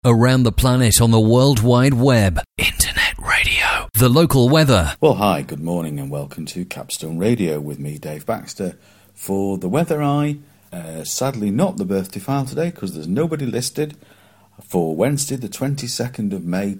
Around the planet on the World Wide Web. Internet radio. The local weather. Well, hi, good morning and welcome to Capstone Radio with me, Dave Baxter. For the weather eye, sadly not the birthday file today because there's nobody listed, for Wednesday the 22nd of May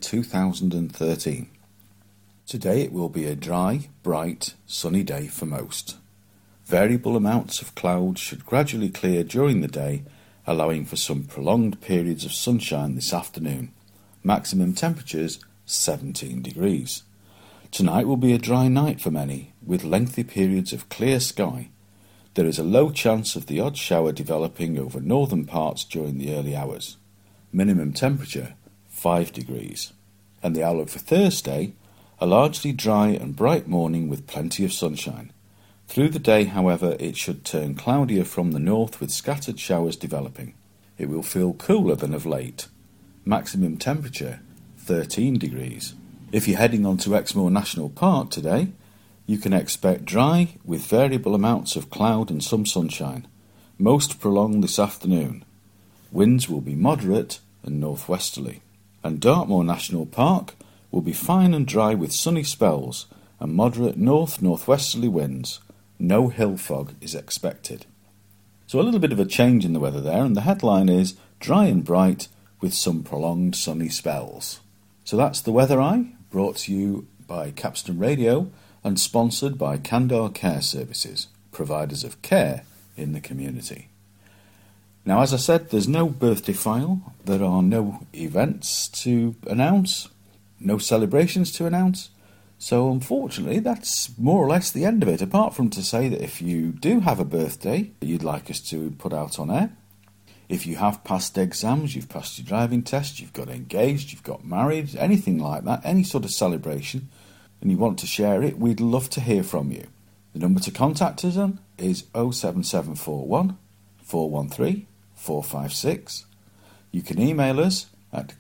2013. Today it will be a dry, bright, sunny day for most. Variable amounts of clouds should gradually clear during the day, allowing for some prolonged periods of sunshine this afternoon. Maximum temperatures 17 degrees. Tonight will be a dry night for many, with lengthy periods of clear sky. There is a low chance of the odd shower developing over northern parts during the early hours. Minimum temperature 5 degrees. And the outlook for Thursday, a largely dry and bright morning with plenty of sunshine. Through the day, however, it should turn cloudier from the north with scattered showers developing. It will feel cooler than of late. Maximum temperature 13 degrees. If you're heading on to Exmoor National Park today, you can expect dry with variable amounts of cloud and some sunshine, most prolonged this afternoon. Winds will be moderate and northwesterly. And Dartmoor National Park will be fine and dry with sunny spells and moderate northwesterly winds. No hill fog is expected. So a little bit of a change in the weather there, and the headline is dry and bright with some prolonged sunny spells. So that's the Weather Eye, brought to you by Capstone Radio and sponsored by Candor Care Services, providers of care in the community. Now, as I said, there's no birthday file, there are no events to announce, no celebrations to announce. So unfortunately, that's more or less the end of it, apart from to say that if you do have a birthday that you'd like us to put out on air, if you have passed exams, you've passed your driving test, you've got engaged, you've got married, anything like that, any sort of celebration, and you want to share it, we'd love to hear from you. The number to contact us on is 07741 413 456. You can email us at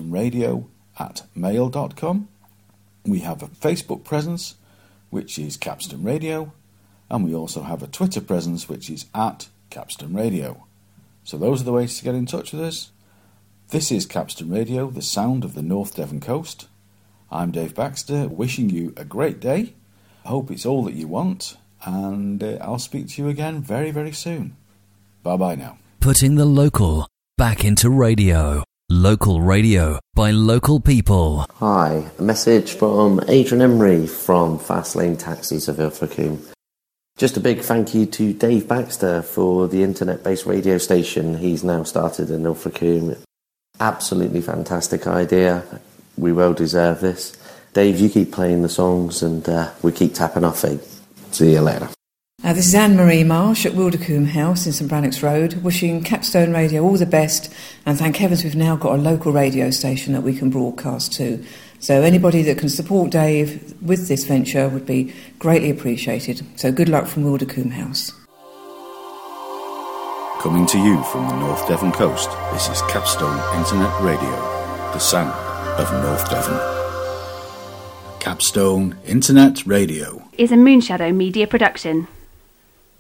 capstoneradio@mail.com. We have a Facebook presence, which is Capstone Radio, and we also have a Twitter presence, which is at Capstone Radio. So those are the ways to get in touch with us. This is Capstone Radio, the sound of the North Devon coast. I'm Dave Baxter, wishing you a great day. I hope it's all that you want, and I'll speak to you again very, very soon. Bye-bye now. Putting the local back into radio. Local radio by local people. Hi, a message from Adrian Emery from Fastlane Taxis of Ilfracombe. Just a big thank you to Dave Baxter for the internet-based radio station he's now started in Ilfracombe. Absolutely fantastic idea. We well deserve this. Dave, you keep playing the songs and we keep tapping our feet. See you later. This is Anne-Marie Marsh at Wildercombe House in St Brannocks Road, wishing Capstone Radio all the best, and thank heavens we've now got a local radio station that we can broadcast to. So anybody that can support Dave with this venture would be greatly appreciated. So good luck from Wildercombe House. Coming to you from the North Devon coast, this is Capstone Internet Radio, the sound of North Devon. Capstone Internet Radio is a Moonshadow Media production.